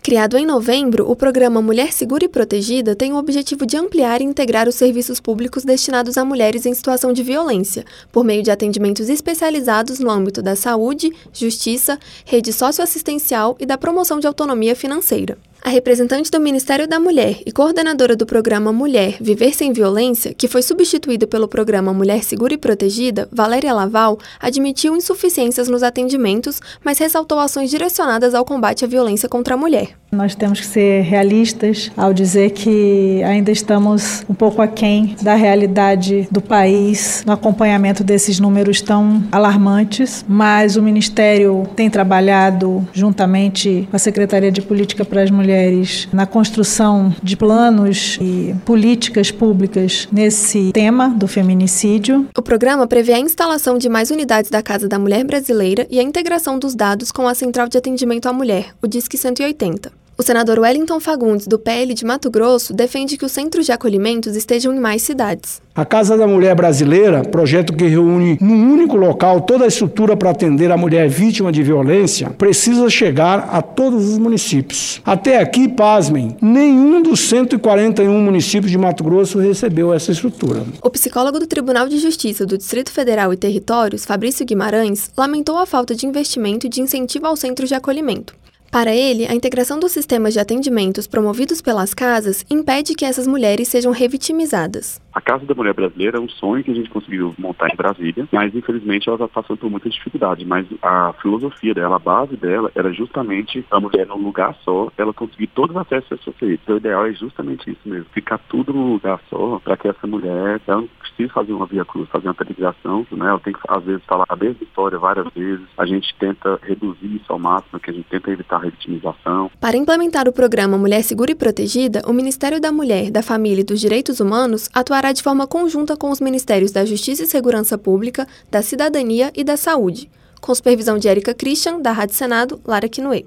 Criado em novembro, o programa Mulher Segura e Protegida tem o objetivo de ampliar e integrar os serviços públicos destinados a mulheres em situação de violência, por meio de atendimentos especializados no âmbito da saúde, justiça, rede socioassistencial e da promoção de autonomia financeira. A representante do Ministério da Mulher e coordenadora do programa Mulher Viver Sem Violência, que foi substituído pelo programa Mulher Segura e Protegida, Valéria Laval, admitiu insuficiências nos atendimentos, mas ressaltou ações direcionadas ao combate à violência contra a mulher. Nós temos que ser realistas ao dizer que ainda estamos um pouco aquém da realidade do país no acompanhamento desses números tão alarmantes, mas o Ministério tem trabalhado juntamente com a Secretaria de Política para as Mulheres na construção de planos e políticas públicas nesse tema do feminicídio. O programa prevê a instalação de mais unidades da Casa da Mulher Brasileira e a integração dos dados com a Central de Atendimento à Mulher, o DISC 180. O senador Wellington Fagundes, do PL de Mato Grosso, defende que os centros de acolhimentos estejam em mais cidades. A Casa da Mulher Brasileira, projeto que reúne num único local toda a estrutura para atender a mulher vítima de violência, precisa chegar a todos os municípios. Até aqui, pasmem, nenhum dos 141 municípios de Mato Grosso recebeu essa estrutura. O psicólogo do Tribunal de Justiça do Distrito Federal e Territórios, Fabrício Guimarães, lamentou a falta de investimento e de incentivo aos centros de acolhimento. Para ele, a integração dos sistemas de atendimentos promovidos pelas casas impede que essas mulheres sejam revitimizadas. A Casa da Mulher Brasileira é um sonho que a gente conseguiu montar em Brasília, mas infelizmente ela está passando por muita dificuldade. Mas a filosofia dela, a base dela, era justamente a mulher num lugar só, ela conseguir todos os acessos a serviços. Então o ideal é justamente isso mesmo, ficar tudo num lugar só, para que essa mulher, ela não precisa fazer uma via cruz, fazer uma telegrafão, né? Ela tem que, às vezes, falar a mesma história várias vezes. A gente tenta reduzir isso ao máximo, que a gente tenta evitar a revitimização. Para implementar o programa Mulher Segura e Protegida, o Ministério da Mulher, da Família e dos Direitos Humanos atuará de forma conjunta com os Ministérios da Justiça e Segurança Pública, da Cidadania e da Saúde, com supervisão de Érica Christian, da Rádio Senado, Lara Quinoe.